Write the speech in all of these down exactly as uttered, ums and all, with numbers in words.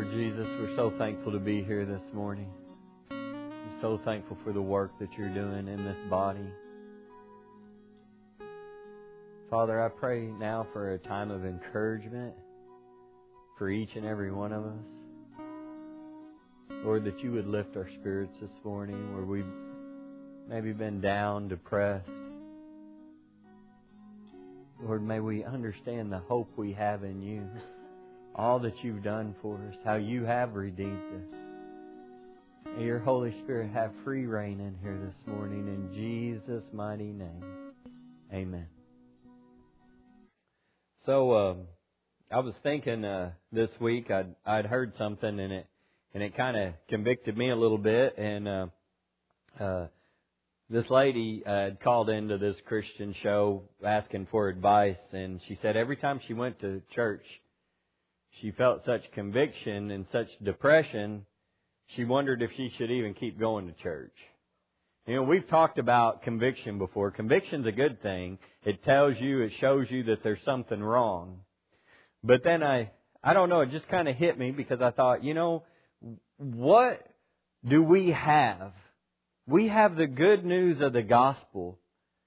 Lord Jesus, we're so thankful to be here this morning. I'm so thankful for the work that you're doing in this body. Father, I pray now for a time of encouragement for each and every one of us. Lord, that you would lift our spirits this morning where we've maybe been down, depressed. Lord, may we understand the hope we have in you. All that you've done for us, how you have redeemed us. May your Holy Spirit have free reign in here this morning. In Jesus' mighty name, amen. So, uh, I was thinking uh, this week, I'd, I'd heard something and it and it kind of convicted me a little bit. And uh, uh, this lady uh, had called into this Christian show asking for advice. And she said every time she went to church, she felt such conviction and such depression, she wondered if she should even keep going to church. You know, we've talked about conviction before. Conviction's a good thing. It tells you, it shows you that there's something wrong. But then I, I don't know, it just kind of hit me because I thought, you know, what do we have? We have the good news of the gospel.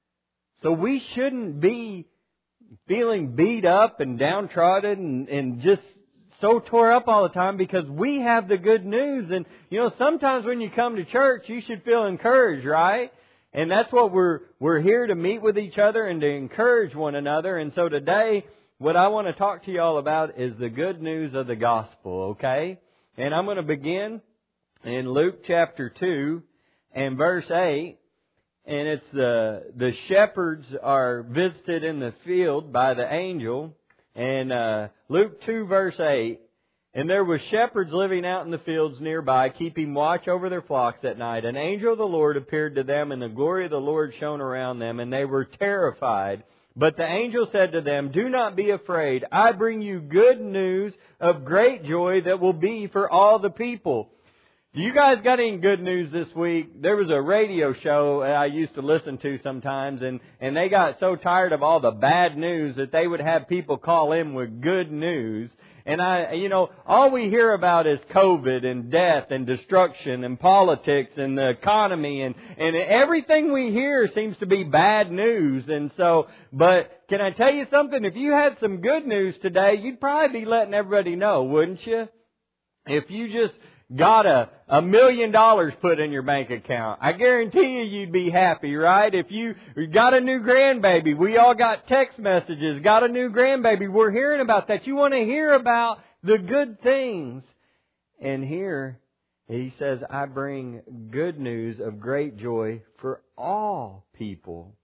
So we shouldn't be feeling beat up and downtrodden and, and just so tore up all the time because we have the good news. And, you know, sometimes when you come to church, you should feel encouraged, right? And that's what we're, we're here to meet with each other and to encourage one another. And so today, what I want to talk to you all about is the good news of the gospel, okay? And I'm going to begin in Luke chapter two and verse eight. And it's the, the shepherds are visited in the field by the angel. And uh, Luke two verse eight, and there were shepherds living out in the fields nearby, keeping watch over their flocks at night. An angel of the Lord appeared to them, and the glory of the Lord shone around them, and they were terrified. But the angel said to them, "Do not be afraid. I bring you good news of great joy that will be for all the people." Do you guys got any good news this week? There was a radio show I used to listen to sometimes, and, and they got so tired of all the bad news that they would have people call in with good news. And I, you know, all we hear about is COVID and death and destruction and politics and the economy, and, and everything we hear seems to be bad news. And so, but can I tell you something? If you had some good news today, you'd probably be letting everybody know, wouldn't you? If you just got a, a million dollars put in your bank account, I guarantee you you'd be happy, right? If you got a new grandbaby, we all got text messages, got a new grandbaby, we're hearing about that. You want to hear about the good things. And here he says, I bring good news of great joy for all people.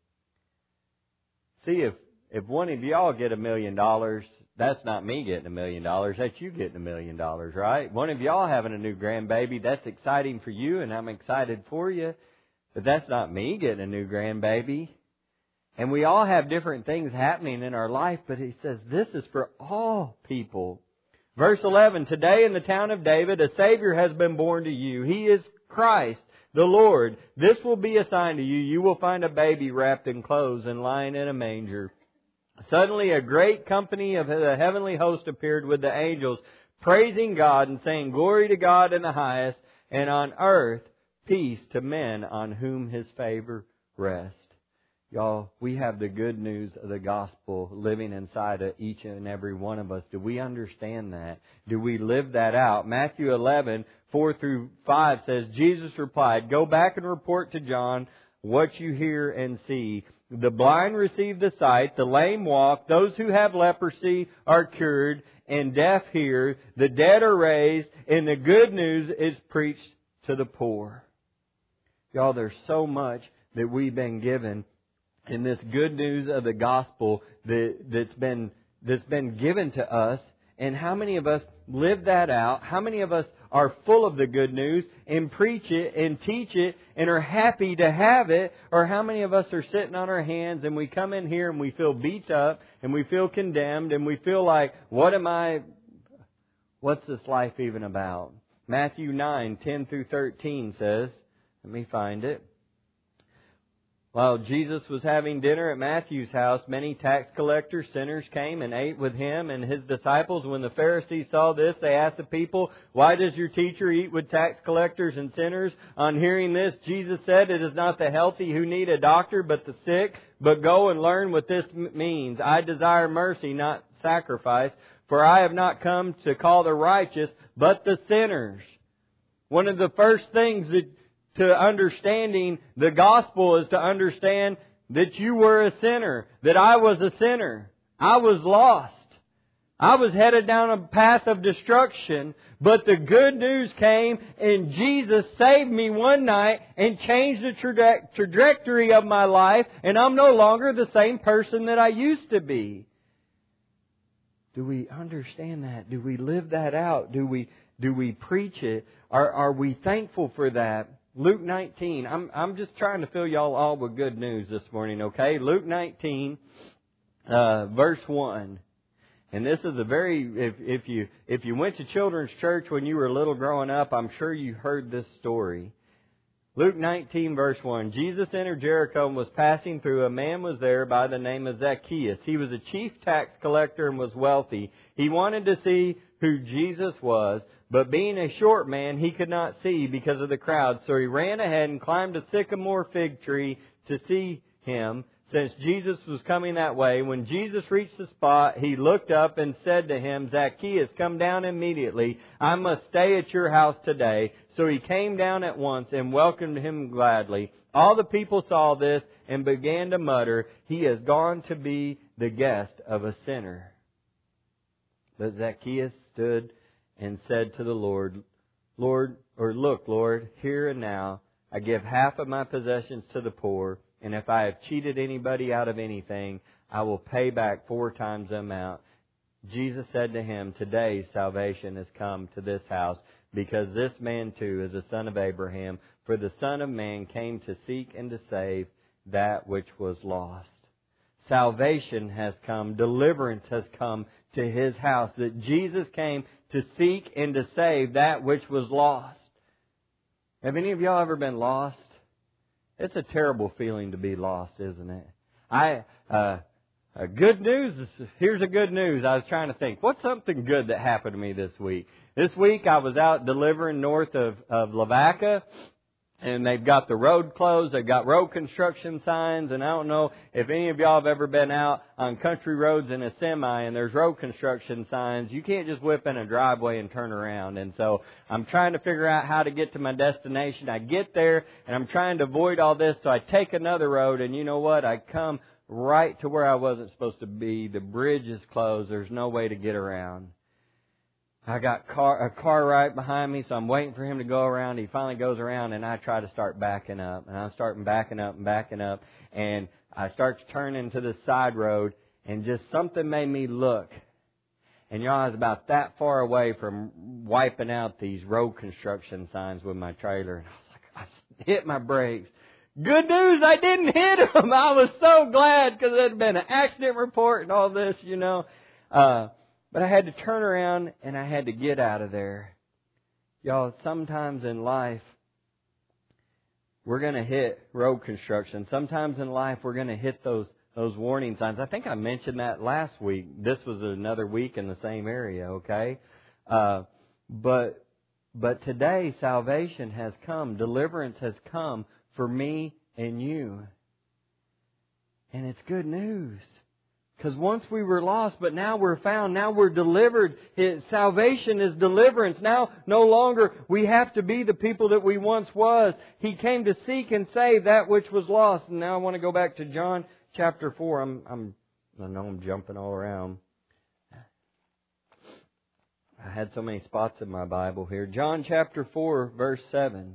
See, if, if one of y'all get a million dollars, that's not me getting a million dollars. That's you getting a million dollars, right? One of y'all having a new grandbaby, that's exciting for you, and I'm excited for you. But that's not me getting a new grandbaby. And we all have different things happening in our life, but he says this is for all people. Verse eleven, today in the town of David, a Savior has been born to you. He is Christ, the Lord. This will be a sign to you. You will find a baby wrapped in clothes and lying in a manger. Suddenly a great company of the heavenly host appeared with the angels, praising God and saying, "Glory to God in the highest, and on earth peace to men on whom His favor rests." Y'all, we have the good news of the gospel living inside of each and every one of us. Do we understand that? Do we live that out? Matthew eleven, four through five says, Jesus replied, "Go back and report to John what you hear and see. The blind receive the sight, the lame walk, those who have leprosy are cured, and deaf hear, the dead are raised, and the good news is preached to the poor." Y'all, there's so much that we've been given in this good news of the gospel that, that's been that's been given to us. And how many of us live that out? How many of us are full of the good news and preach it and teach it and are happy to have it? Or how many of us are sitting on our hands and we come in here and we feel beat up and we feel condemned and we feel like, what am I, what's this life even about? Matthew nine, ten through thirteen says, let me find it. While Jesus was having dinner at Matthew's house, many tax collectors, sinners came and ate with Him and His disciples. When the Pharisees saw this, they asked the people, "Why does your teacher eat with tax collectors and sinners?" On hearing this, Jesus said, "It is not the healthy who need a doctor, but the sick. But go and learn what this means. I desire mercy, not sacrifice, for I have not come to call the righteous, but the sinners." One of the first things that to understanding the gospel is to understand that you were a sinner, that I was a sinner. I was lost. I was headed down a path of destruction, but the good news came and Jesus saved me one night and changed the traje- trajectory of my life, and I'm no longer the same person that I used to be. Do we understand that? Do we live that out? Do we do we preach it? Are are we thankful for that? Luke nineteen. I'm I'm just trying to fill y'all all with good news this morning, okay? Luke nineteen, uh, verse one. And this is a very if if you if you went to children's church when you were little growing up, I'm sure you heard this story. Luke nineteen, verse one. Jesus entered Jericho and was passing through. A man was there by the name of Zacchaeus. He was a chief tax collector and was wealthy. He wanted to see who Jesus was, but being a short man, he could not see because of the crowd. So he ran ahead and climbed a sycamore fig tree to see him, since Jesus was coming that way. When Jesus reached the spot, he looked up and said to him, "Zacchaeus, come down immediately. I must stay at your house today." So he came down at once and welcomed him gladly. All the people saw this and began to mutter, "He has gone to be the guest of a sinner." But Zacchaeus stood and said to the Lord, Lord, or look, Lord, here and now, I give half of my possessions to the poor, and if I have cheated anybody out of anything, I will pay back four times the amount. Jesus said to him, "Today salvation has come to this house, because this man too is a son of Abraham. For the Son of Man came to seek and to save that which was lost." Salvation has come. Deliverance has come to His house. That Jesus came to seek and to save that which was lost. Have any of y'all ever been lost? It's a terrible feeling to be lost, isn't it? I, uh, uh, good news, here's a good news. I was trying to think, what's something good that happened to me this week? This week I was out delivering north of, of Lavaca, and they've got the road closed. They've got road construction signs, and I don't know if any of y'all have ever been out on country roads in a semi and there's road construction signs. You can't just whip in a driveway and turn around. And so I'm trying to figure out how to get to my destination. I get there, and I'm trying to avoid all this, so I take another road, and you know what? I come right to where I wasn't supposed to be. The bridge is closed. There's no way to get around. I got car, a car right behind me, so I'm waiting for him to go around. He finally goes around, and I try to start backing up. And I'm starting backing up and backing up. And I start to turn into the side road, and just something made me look. And y'all, I was about that far away from wiping out these road construction signs with my trailer. And I was like, I hit my brakes. Good news, I didn't hit them. I was so glad, because it had been an accident report and all this, you know. Uh... But I had to turn around and I had to get out of there. Y'all, sometimes in life, we're going to hit road construction. Sometimes in life, we're going to hit those those warning signs. I think I mentioned that last week. This was another week in the same area, okay? Uh, but but today, salvation has come. Deliverance has come for me and you. And it's good news. Because once we were lost, but now we're found. Now we're delivered. His salvation is deliverance. Now no longer we have to be the people that we once was. He came to seek and save that which was lost. And now I want to go back to John chapter four. I'm, I'm, I know I'm jumping all around. I had so many spots in my Bible here. John chapter four, verse seven.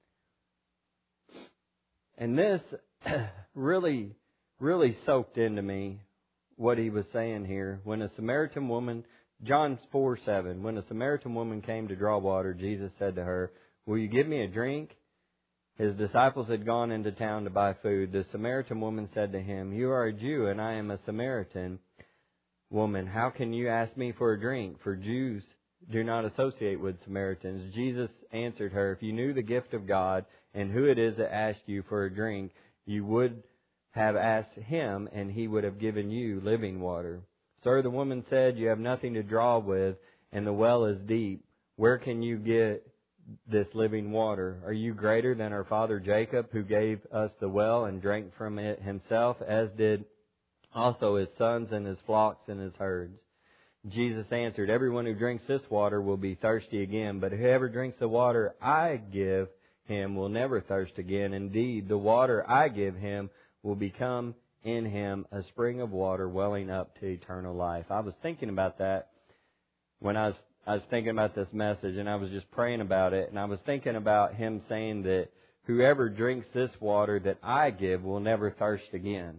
And this really, really soaked into me. What he was saying here. When a Samaritan woman, John four seven, when a Samaritan woman came to draw water, Jesus said to her, "Will you give me a drink?" His disciples had gone into town to buy food. The Samaritan woman said to him, "You are a Jew, and I am a Samaritan woman. How can you ask me for a drink? For Jews do not associate with Samaritans." Jesus answered her, "If you knew the gift of God and who it is that asked you for a drink, you would have asked him, and he would have given you living water. Sir, the woman said, you have nothing to draw with, and the well is deep. Where can you get this living water? Are you greater than our father Jacob, who gave us the well and drank from it himself, as did also his sons and his flocks and his herds? Jesus answered, everyone who drinks this water will be thirsty again, but whoever drinks the water I give him will never thirst again. Indeed, the water I give him will become in him a spring of water welling up to eternal life. I was thinking about that when I was I was thinking about this message, and I was just praying about it, and I was thinking about him saying that whoever drinks this water that I give will never thirst again.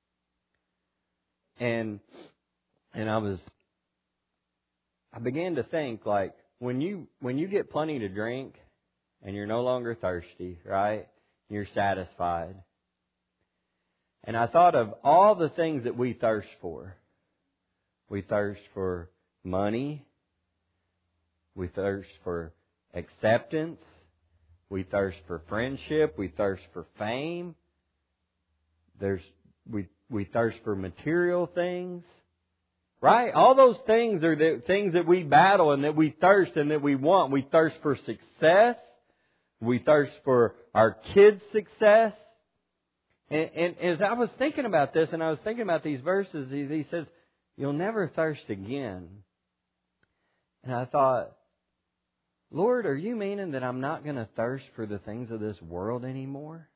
And and I was I began to think, like, when you when you get plenty to drink and you're no longer thirsty, right? You're satisfied. And I thought of all the things that we thirst for. We thirst for money. We thirst for acceptance. We thirst for friendship. We thirst for fame. There's we we thirst for material things. Right? All those things are the things that we battle and that we thirst and that we want. We thirst for success. We thirst for our kids' success. And, and as I was thinking about this, and I was thinking about these verses, he, he says, you'll never thirst again. And I thought, Lord, are you meaning that I'm not going to thirst for the things of this world anymore?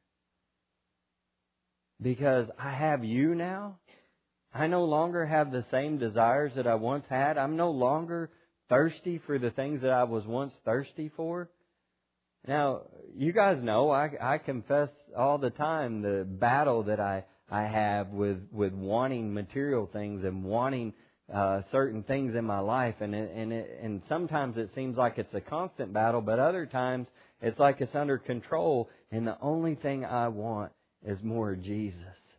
Because I have you now? I no longer have the same desires that I once had. I'm no longer thirsty for the things that I was once thirsty for. Now, you guys know, I, I confess all the time the battle that I, I have with, with wanting material things and wanting uh, certain things in my life. And, it, and, it, and sometimes it seems like it's a constant battle, but other times it's like it's under control. And the only thing I want is more of Jesus.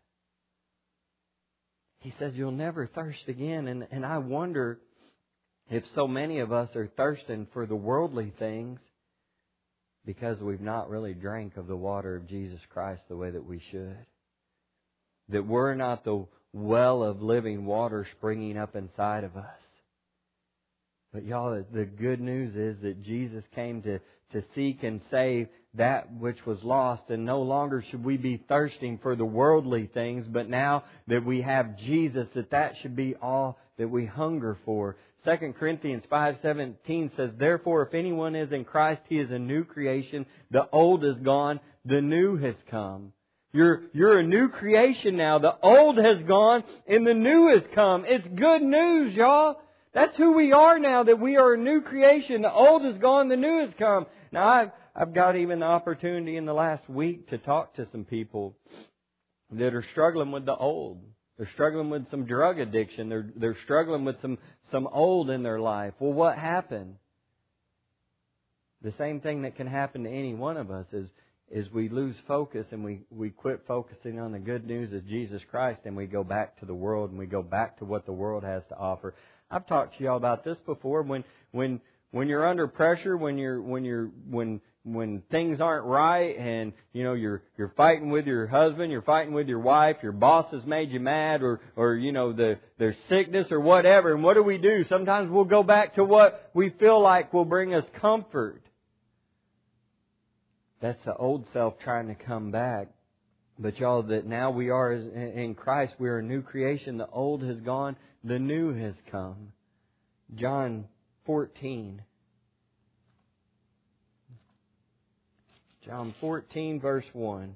He says, you'll never thirst again. And, and I wonder if so many of us are thirsting for the worldly things because we've not really drank of the water of Jesus Christ the way that we should. That we're not the well of living water springing up inside of us. But y'all, the good news is that Jesus came to, to seek and save that which was lost. And no longer should we be thirsting for the worldly things, but now that we have Jesus, that that should be all that we hunger for. Second Corinthians five seventeen says, therefore, if anyone is in Christ, he is a new creation. The old is gone, the new has come. You're, you're a new creation now. The old has gone and the new has come. It's good news, y'all. That's who we are now, that we are a new creation. The old is gone, the new has come. Now, I've, I've got even the opportunity in the last week to talk to some people that are struggling with the old. They're struggling with some drug addiction. They're, they're struggling with some, some old in their life. Well, what happened? The same thing that can happen to any one of us is, is we lose focus and we, we quit focusing on the good news of Jesus Christ and we go back to the world and we go back to what the world has to offer. I've talked to y'all about this before. When when when you're under pressure, when you're when you're when when things aren't right, and you know you're you're fighting with your husband, you're fighting with your wife, your boss has made you mad, or or you know the there's sickness or whatever. And what do we do? Sometimes we'll go back to what we feel like will bring us comfort. That's the old self trying to come back. But y'all, that now we are in Christ, we are a new creation. The old has gone, the new has come. John fourteen. John fourteen, verse one.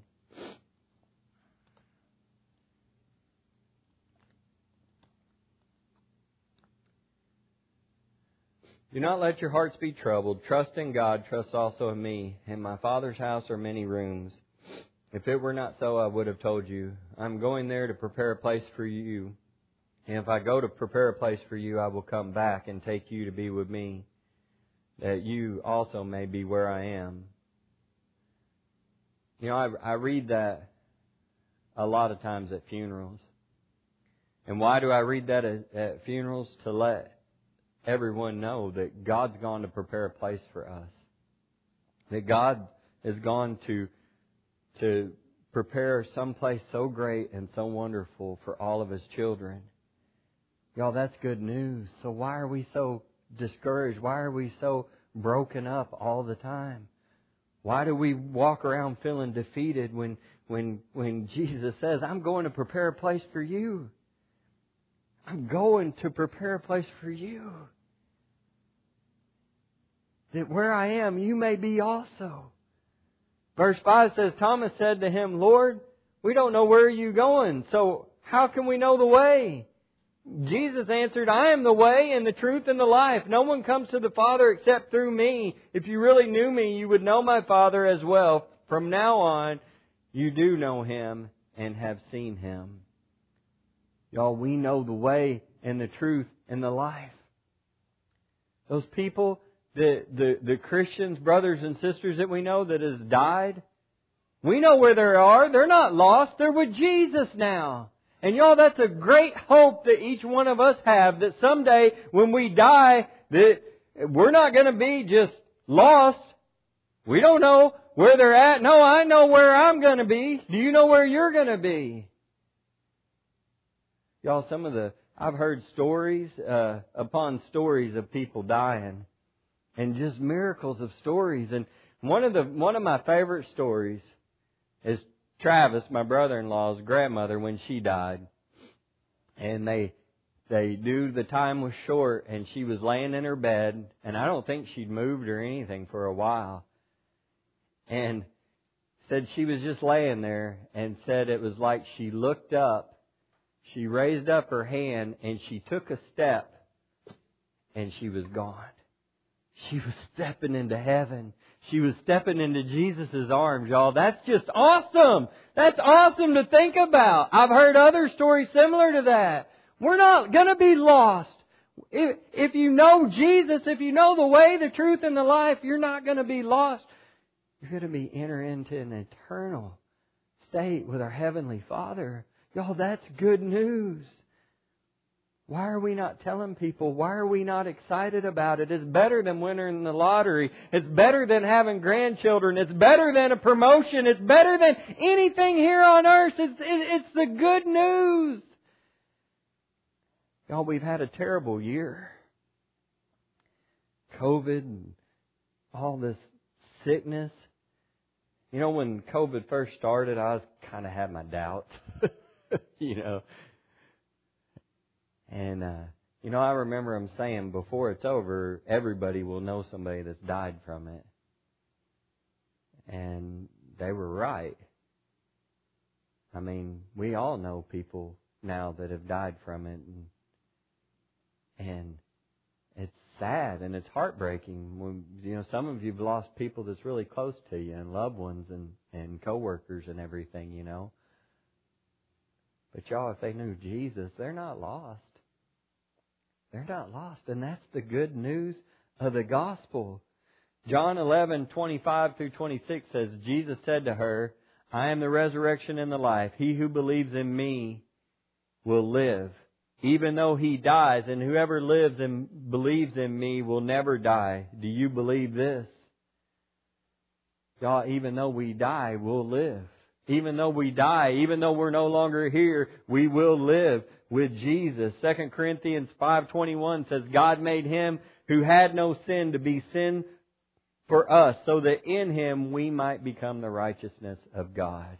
Do not let your hearts be troubled. Trust in God, trust also in me. In my Father's house are many rooms. If it were not so, I would have told you. I'm going there to prepare a place for you. And if I go to prepare a place for you, I will come back and take you to be with me, that you also may be where I am. You know, I, I read that a lot of times at funerals. And why do I read that at, at funerals? To let everyone know that God's gone to prepare a place for us. That God has gone to to prepare someplace so great and so wonderful for all of His children. Y'all, that's good news. So why are we so discouraged? Why are we so broken up all the time? Why do we walk around feeling defeated when when when Jesus says, I'm going to prepare a place for you? I'm going to prepare a place for you. That where I am, you may be also. Verse five says, Thomas said to Him, Lord, we don't know where you're going, so how can we know the way? Jesus answered, I am the way and the truth and the life. No one comes to the Father except through me. If you really knew me, you would know my Father as well. From now on, you do know Him and have seen Him. Y'all, we know the way and the truth and the life. Those people, the, the, the Christians, brothers and sisters that we know that has died, we know where they are. They're not lost. They're with Jesus now. And y'all, that's a great hope that each one of us have, that someday when we die, that we're not going to be just lost. We don't know where they're at. No, I know where I'm going to be. Do you know where you're going to be? Y'all, some of the, I've heard stories uh, upon stories of people dying, and just miracles of stories. And one of the one of my favorite stories is Travis, my brother-in-law's grandmother, when she died. And they they knew the time was short, and she was laying in her bed, and I don't think she'd moved or anything for a while. And said she was just laying there, and said it was like she looked up, she raised up her hand, and she took a step, and she was gone. She was stepping into heaven. She was stepping into Jesus' arms, y'all. That's just awesome. That's awesome to think about. I've heard other stories similar to that. We're not going to be lost. If, if you know Jesus, if you know the way, the truth, and the life, you're not going to be lost. You're going to be enter into an eternal state with our Heavenly Father. Y'all, that's good news. Why are we not telling people? Why are we not excited about it? It's better than winning the lottery. It's better than having grandchildren. It's better than a promotion. It's better than anything here on earth. It's, it's the good news. Y'all, we've had a terrible year. COVID and all this sickness. You know, when COVID first started, I was kind of had my doubts. you know. And, uh, you know, I remember them saying before it's over, everybody will know somebody that's died from it. And they were right. I mean, we all know people now that have died from it. And, and it's sad and it's heartbreaking. When, you know, some of you have lost people that's really close to you and loved ones and, and coworkers and everything, you know. But y'all, if they knew Jesus, they're not lost. They're not lost. And that's the good news of the gospel. John eleven, twenty-five through twenty-six says, Jesus said to her, I am the resurrection and the life. He who believes in me will live, even though he dies. And whoever lives and believes in me will never die. Do you believe this? God, even though we die, we'll live. Even though we die, even though we're no longer here, we will live with Jesus. Second Corinthians five twenty-one says, God made Him who had no sin to be sin for us, so that in Him we might become the righteousness of God.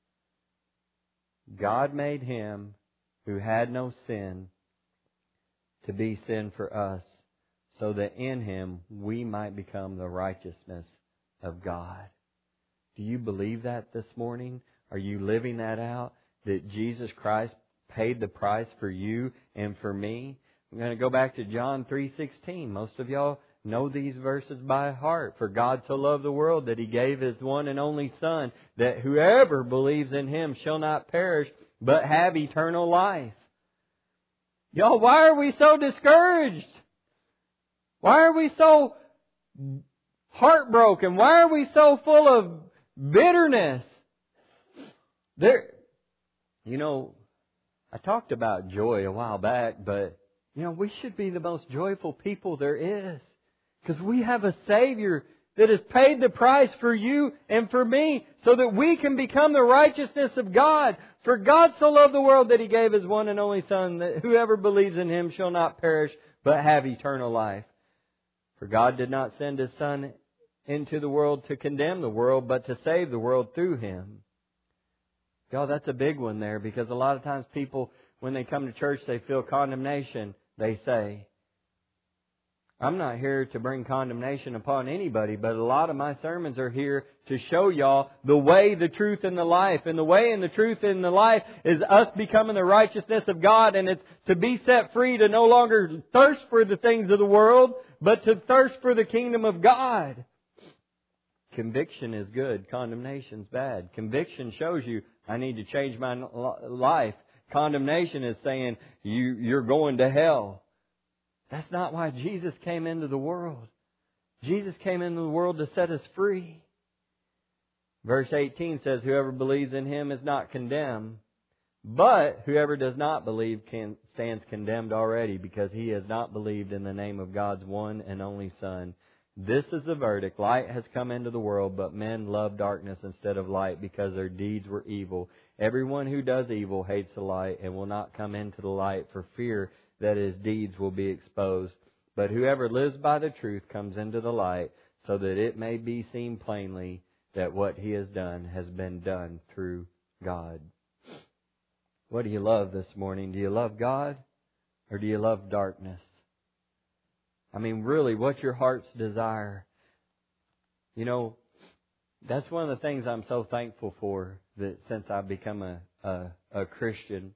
God made Him who had no sin to be sin for us, so that in Him we might become the righteousness of God. Do you believe that this morning? Are you living that out? That Jesus Christ paid the price for you and for me? I'm going to go back to John three sixteen. Most of y'all know these verses by heart. For God so loved the world that He gave His one and only Son, that whoever believes in Him shall not perish, but have eternal life. Y'all, why are we so discouraged? Why are we so heartbroken? Why are we so full of bitterness? There, you know, I talked about joy a while back, but, you know, we should be the most joyful people there is. Because we have a Savior that has paid the price for you and for me so that we can become the righteousness of God. For God so loved the world that He gave His one and only Son, that whoever believes in Him shall not perish but have eternal life. For God did not send His Son into the world to condemn the world, but to save the world through Him. Y'all, that's a big one there, because a lot of times people, when they come to church, they feel condemnation. They say, I'm not here to bring condemnation upon anybody, but a lot of my sermons are here to show y'all the way, the truth, and the life. And the way and the truth and the life is us becoming the righteousness of God. And it's to be set free, to no longer thirst for the things of the world, but to thirst for the kingdom of God. Conviction is good. Condemnation's bad. Conviction shows you, I need to change my life. Condemnation is saying, you, you're going to hell. That's not why Jesus came into the world. Jesus came into the world to set us free. Verse eighteen says, whoever believes in Him is not condemned, but whoever does not believe can, stands condemned already, because he has not believed in the name of God's one and only Son. This is the verdict. Light has come into the world, but men love darkness instead of light because their deeds were evil. Everyone who does evil hates the light and will not come into the light for fear that his deeds will be exposed. But whoever lives by the truth comes into the light, so that it may be seen plainly that what he has done has been done through God. What do you love this morning? Do you love God, or do you love darkness? I mean, really, what's your heart's desire? You know, that's one of the things I'm so thankful for, that since I've become a, a, a Christian,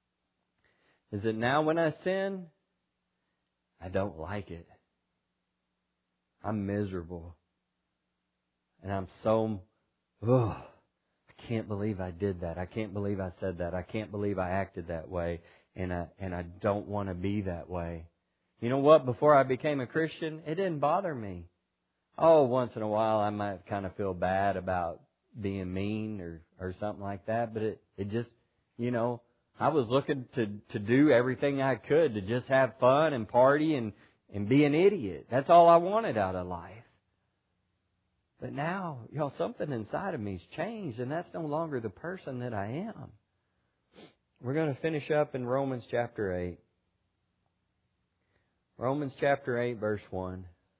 is that now when I sin, I don't like it. I'm miserable. And I'm so, oh, I can't believe I did that. I can't believe I said that. I can't believe I acted that way. And I, and I don't want to be that way. You know what? Before I became a Christian, it didn't bother me. Oh, once in a while I might kind of feel bad about being mean or, or something like that. But it, it just, you know, I was looking to, to do everything I could to just have fun and party and, and be an idiot. That's all I wanted out of life. But now, you know, something inside of me's changed, and that's no longer the person that I am. We're going to finish up in Romans chapter eight. Romans chapter eight, verse one.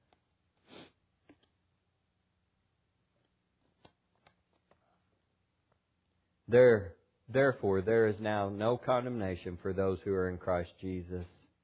There, therefore, there is now no condemnation for those who are in Christ Jesus.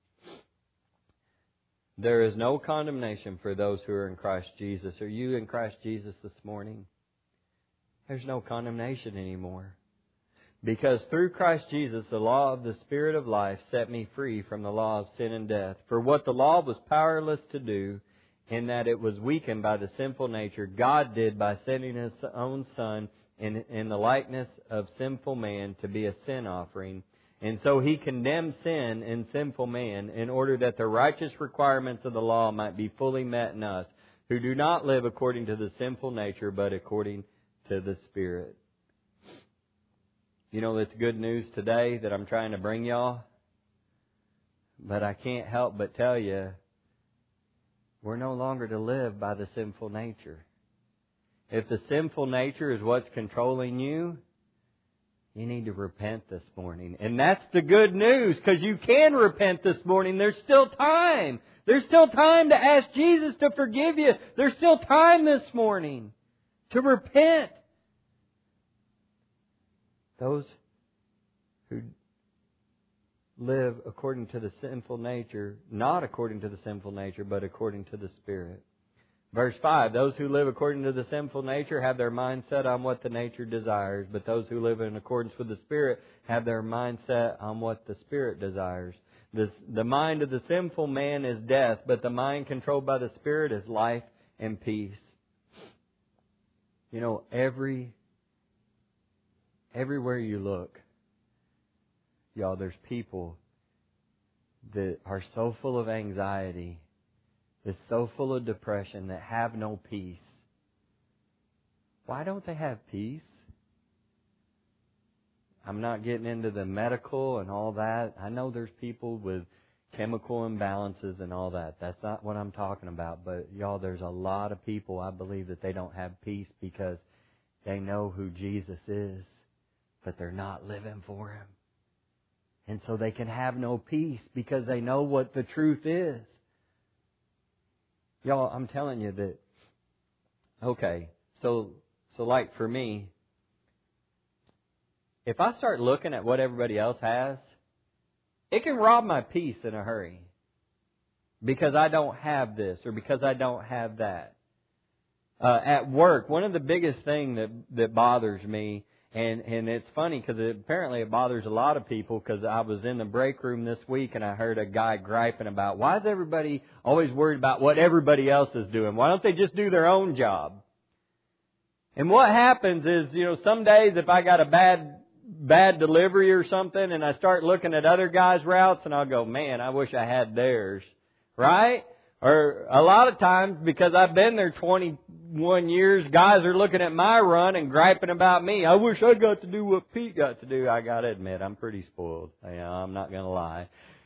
There is no condemnation for those who are in Christ Jesus. Are you in Christ Jesus this morning? There's no condemnation anymore. Because through Christ Jesus, the law of the Spirit of life set me free from the law of sin and death. For what the law was powerless to do, in that it was weakened by the sinful nature, God did by sending His own Son in, in the likeness of sinful man to be a sin offering. And so He condemned sin in sinful man in order that the righteous requirements of the law might be fully met in us, who do not live according to the sinful nature, but according to the Spirit. You know, it's good news today that I'm trying to bring y'all. But I can't help but tell you, we're no longer to live by the sinful nature. If the sinful nature is what's controlling you, you need to repent this morning. And that's the good news, because you can repent this morning. There's still time. There's still time to ask Jesus to forgive you. There's still time this morning to repent. Those who live according to the sinful nature, not according to the sinful nature, but according to the Spirit. Verse five, those who live according to the sinful nature have their mind set on what the nature desires, but those who live in accordance with the Spirit have their mind set on what the Spirit desires. The, the mind of the sinful man is death, but the mind controlled by the Spirit is life and peace. You know, every everywhere you look, y'all, there's people that are so full of anxiety, that's so full of depression, that have no peace. Why don't they have peace? I'm not getting into the medical and all that. I know there's people with chemical imbalances and all that. That's not what I'm talking about. But y'all, there's a lot of people, I believe, that they don't have peace because they know who Jesus is, but they're not living for Him. And so they can have no peace because they know what the truth is. Y'all, I'm telling you that, okay, so so like for me, if I start looking at what everybody else has, it can rob my peace in a hurry. Because I don't have this or because I don't have that. Uh, at work, one of the biggest things that, that bothers me, and, and it's funny because it, apparently it bothers a lot of people, because I was in the break room this week and I heard a guy griping about, why is everybody always worried about what everybody else is doing? Why don't they just do their own job? And what happens is, you know, some days if I got a bad bad delivery or something and I start looking at other guys' routes and I'll go, man, I wish I had theirs. Right? Or a lot of times, because I've been there twenty-one years, guys are looking at my run and griping about me. I wish I got to do what Pete got to do. I got to admit, I'm pretty spoiled. You know, I'm not going to lie.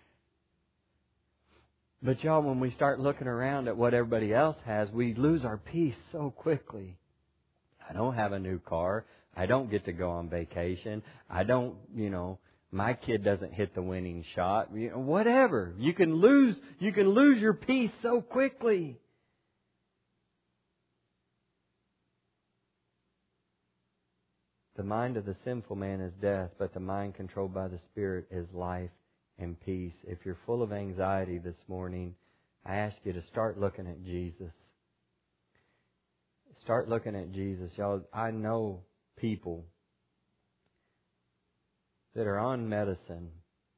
But y'all, when we start looking around at what everybody else has, we lose our peace so quickly. I don't have a new car. I don't get to go on vacation. I don't, you know, my kid doesn't hit the winning shot. You know, whatever. You can lose, you can lose your peace so quickly. The mind of the sinful man is death, but the mind controlled by the Spirit is life and peace. If you're full of anxiety this morning, I ask you to start looking at Jesus. Start looking at Jesus. Y'all, I know people that are on medicine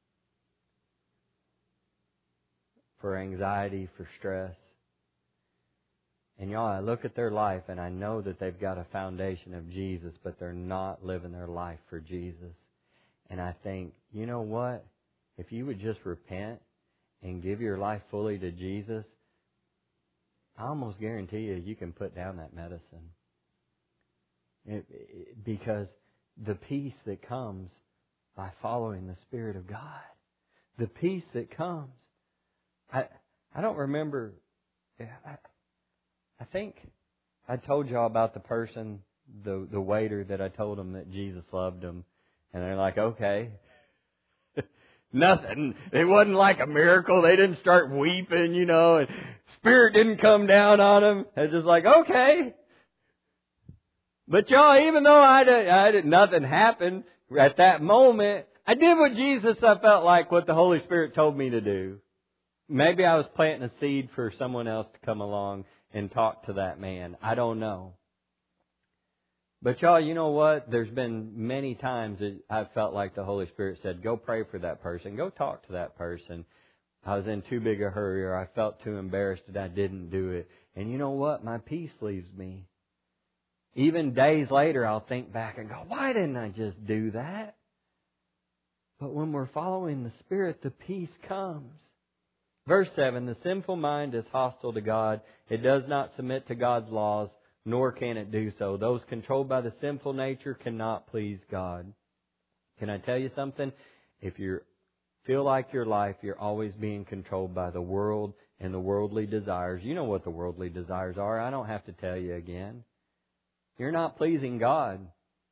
for anxiety, for stress. And y'all, I look at their life and I know that they've got a foundation of Jesus, but they're not living their life for Jesus. And I think, you know what? If you would just repent and give your life fully to Jesus, I almost guarantee you, you can put down that medicine. It, it, because the peace that comes by following the Spirit of God, the peace that comes. I I don't remember. I, I think I told y'all about the person, the the waiter that I told them that Jesus loved them, and they're like, okay. Nothing. It wasn't like a miracle. They didn't start weeping, you know, and Spirit didn't come down on them. They're just like, okay. But y'all, even though I did, I did, nothing happened at that moment, I did what Jesus, I felt like what the Holy Spirit told me to do. Maybe I was planting a seed for someone else to come along and talk to that man. I don't know. But y'all, you know what? There's been many times that I've felt like the Holy Spirit said, go pray for that person. Go talk to that person. I was in too big a hurry, or I felt too embarrassed that I didn't do it. And you know what? My peace leaves me. Even days later, I'll think back and go, why didn't I just do that? But when we're following the Spirit, the peace comes. Verse seven, the sinful mind is hostile to God. It does not submit to God's laws, nor can it do so. Those controlled by the sinful nature cannot please God. Can I tell you something? If you feel like your life, you're always being controlled by the world and the worldly desires. You know what the worldly desires are. I don't have to tell you again. You're not pleasing God.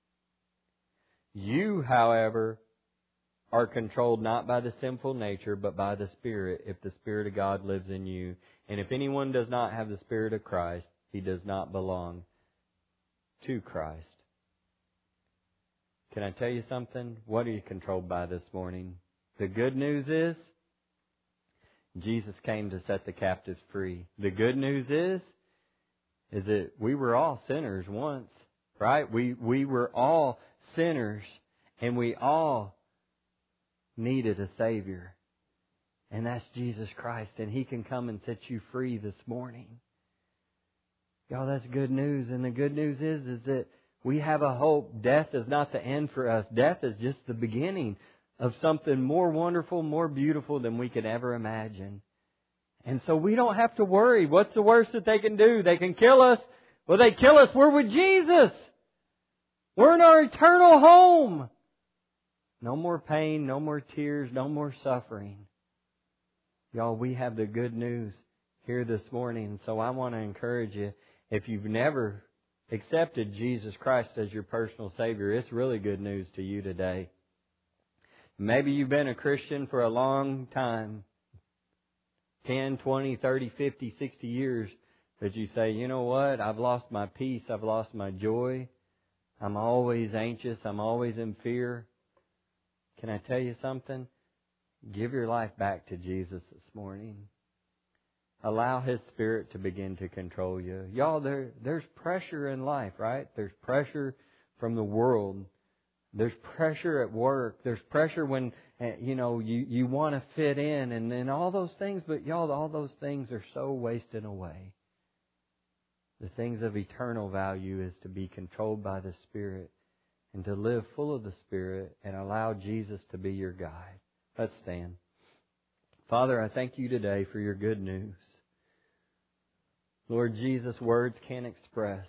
You, however, are controlled not by the sinful nature, but by the Spirit, if the Spirit of God lives in you. And if anyone does not have the Spirit of Christ, he does not belong to Christ. Can I tell you something? What are you controlled by this morning? The good news is, Jesus came to set the captives free. The good news is, is that we were all sinners once, right? We we were all sinners, and we all needed a Savior. And that's Jesus Christ, and He can come and set you free this morning. Y'all, that's good news. And the good news is, is that we have a hope. Death is not the end for us. Death is just the beginning of something more wonderful, more beautiful than we could ever imagine. And so we don't have to worry. What's the worst that they can do? They can kill us. Well, they kill us. We're with Jesus. We're in our eternal home. No more pain, no more tears, no more suffering. Y'all, we have the good news here this morning. So I want to encourage you, if you've never accepted Jesus Christ as your personal Savior, it's really good news to you today. Maybe you've been a Christian for a long time, ten, twenty, thirty, fifty, sixty years, but you say, you know what, I've lost my peace, I've lost my joy, I'm always anxious, I'm always in fear. Can I tell you something? Give your life back to Jesus this morning. Allow His Spirit to begin to control you. Y'all, there, there's pressure in life, right? There's pressure from the world. There's pressure at work. There's pressure when, you know, you, you want to fit in and, and all those things. But y'all, all those things are so wasting away. The things of eternal value is to be controlled by the Spirit and to live full of the Spirit and allow Jesus to be your guide. Let's stand. Father, I thank You today for Your good news. Lord Jesus, words can't express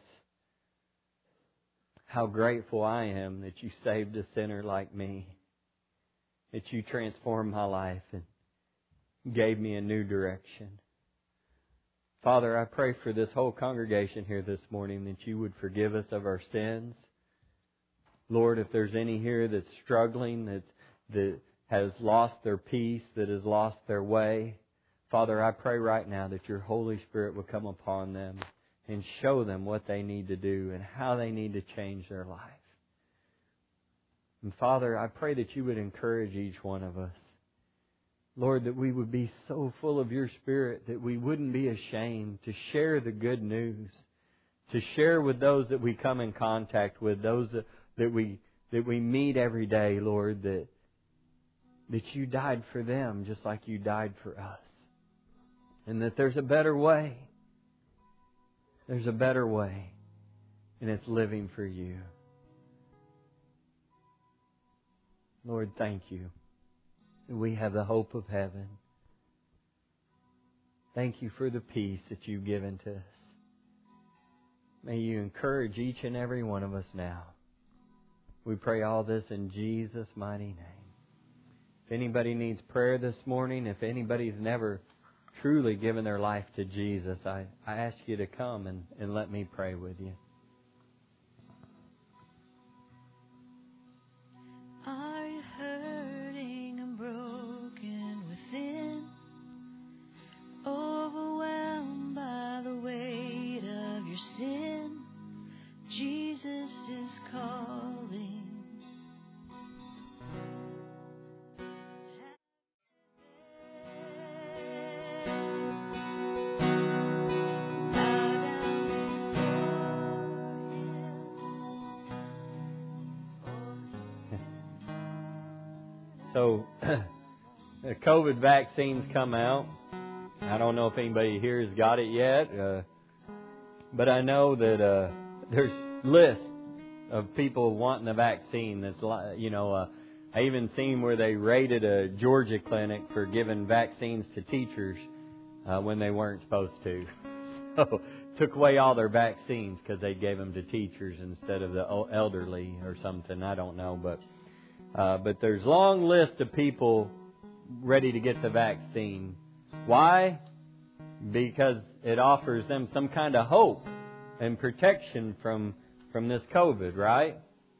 how grateful I am that You saved a sinner like me, that You transformed my life and gave me a new direction. Father, I pray for this whole congregation here this morning that You would forgive us of our sins. Lord, if there's any here that's struggling, that, that has lost their peace, that has lost their way, Father, I pray right now that Your Holy Spirit will come upon them and show them what they need to do and how they need to change their life. And Father, I pray that You would encourage each one of us. Lord, that we would be so full of Your Spirit that we wouldn't be ashamed to share the good news, to share with those that we come in contact with, those that, that we that we meet every day, Lord, that, that You died for them just like You died for us. And that there's a better way. There's a better way, and it's living for You. Lord, thank You that we have the hope of heaven. Thank You for the peace that You've given to us. May You encourage each and every one of us now. We pray all this in Jesus' mighty name. If anybody needs prayer this morning, if anybody's never truly given their life to Jesus, I, I ask you to come and, and let me pray with you. Are you hurting and broken within? Overwhelmed by the weight of your sin? Jesus is calling. So, the COVID vaccines come out. I don't know if anybody here has got it yet, uh, but I know that uh, there's lists of people wanting the vaccine. That's, you know, uh, I even seen where they raided a Georgia clinic for giving vaccines to teachers uh, when they weren't supposed to. So, took away all their vaccines because they gave them to teachers instead of the elderly or something. I don't know, but. Uh, but there's a long list of people ready to get the vaccine. Why? Because it offers them some kind of hope and protection from from this COVID, right?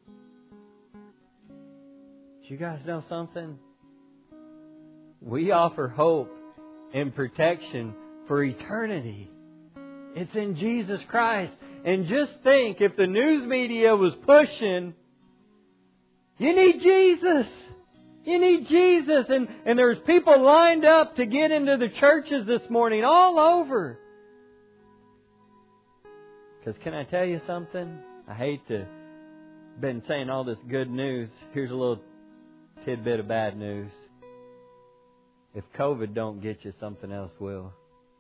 Do you guys know something? We offer hope and protection for eternity. It's in Jesus Christ. And just think, if the news media was pushing, you need Jesus. You need Jesus. And, and there's people lined up to get into the churches this morning all over. Because can I tell you something? I hate to have been saying all this good news. Here's a little tidbit of bad news. If COVID don't get you, something else will.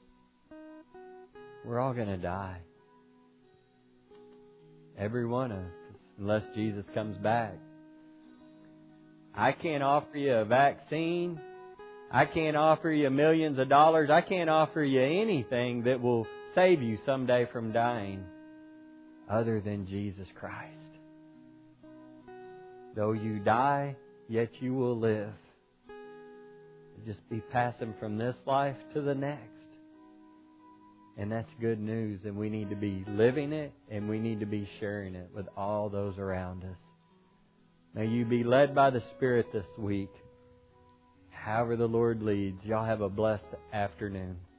We're all going to die. Every one of us, unless Jesus comes back. I can't offer you a vaccine. I can't offer you millions of dollars. I can't offer you anything that will save you someday from dying other than Jesus Christ. Though you die, yet you will live. just be passing from this life to the next. And that's good news, and we need to be living it, and we need to be sharing it with all those around us. May you be led by the Spirit this week. However the Lord leads. Y'all have a blessed afternoon.